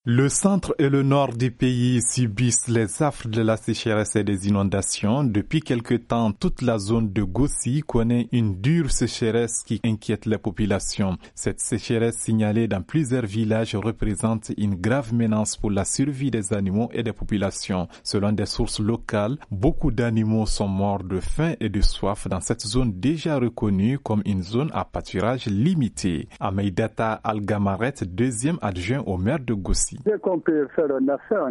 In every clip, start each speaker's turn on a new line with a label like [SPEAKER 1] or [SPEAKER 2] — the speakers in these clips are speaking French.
[SPEAKER 1] Le centre et le nord du pays subissent les affres de la sécheresse et des inondations. Depuis quelque temps, toute la zone de Gossi connaît une dure sécheresse qui inquiète les populations. Cette sécheresse signalée dans plusieurs villages représente une grave menace pour la survie des animaux et des populations. Selon des sources locales, beaucoup d'animaux sont morts de faim et de soif dans cette zone déjà reconnue comme une zone à pâturage limité. Ameidata Al-Gamaret, deuxième adjoint au maire de Gossi.
[SPEAKER 2] Dès qu'on peut faire, on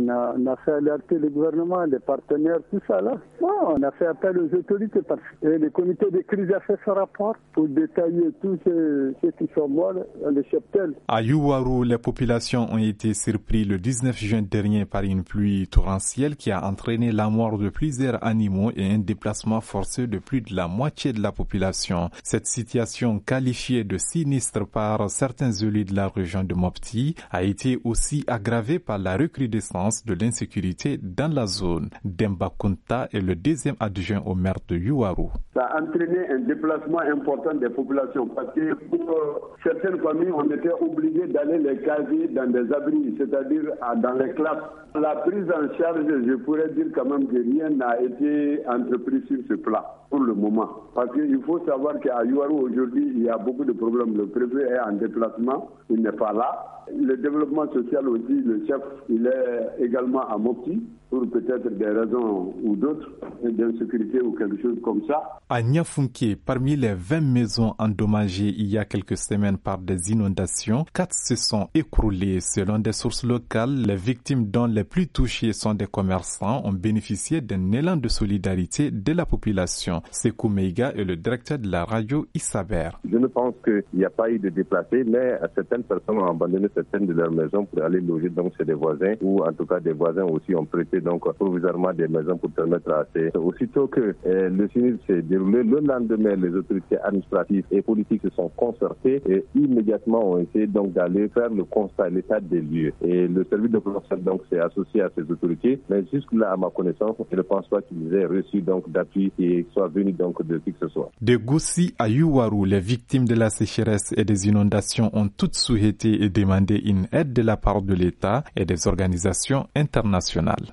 [SPEAKER 2] a fait alerter le gouvernement, les partenaires, tout ça là. Non, on a fait appel aux autorités et le comité de crise a fait ce rapport pour détailler tous ceux qui sont morts, les cheptels.
[SPEAKER 1] À Yuwaru, les populations ont été surprises le 19 juin dernier par une pluie torrentielle qui a entraîné la mort de plusieurs animaux et un déplacement forcé de plus de la moitié de la population. Cette situation, qualifiée de sinistre par certains élus de la région de Mopti, a été aussi aggravée par la recrudescence de l'insécurité dans la zone. Demba Kunta est le deuxième adjoint au maire de Yuwaru.
[SPEAKER 3] Ça a entraîné un déplacement important des populations parce que pour certaines familles, on était obligé d'aller les caser dans des abris, c'est-à-dire dans les classes. La prise en charge, je pourrais dire quand même que rien n'a été entrepris sur ce plan pour le moment. Parce qu'il faut savoir qu'à Yuwaru aujourd'hui, il y a beaucoup de problèmes. Le préfet est en déplacement, il n'est pas là. Le développement social aussi, le chef, il est également à Mopti pour peut-être des raisons ou d'autres, d'insécurité ou quelque chose comme ça.
[SPEAKER 1] À Niafunke, parmi les 20 maisons endommagées il y a quelques semaines par des inondations, 4 se sont écroulées. Selon des sources locales, les victimes dont les plus touchées sont des commerçants ont bénéficié d'un élan de solidarité de la population. Sekou Meiga est le directeur de la radio Issaber.
[SPEAKER 4] Je ne pense qu'il n'y a pas eu de déplacés, mais certaines personnes ont abandonné certaines de leurs maisons pour aller loger donc chez des voisins, ou en tout cas des voisins aussi ont prêté donc provisoirement des maisons pour permettre à ces... Aussitôt que le sinistre s'est déroulé, le lendemain, les autorités administratives et politiques se sont concertées et immédiatement ont essayé donc d'aller faire le constat, l'état des lieux. Et le service de protection donc s'est associé à ces autorités, mais jusque-là, à ma connaissance, je ne pense pas qu'ils aient reçu donc d'appui et soient venus donc de qui que ce soit.
[SPEAKER 1] De Gossi à Yuwaru, les victimes de la sécheresse et des inondations ont toutes souhaité et demandé une aide de la part de l'État et des organisations internationales.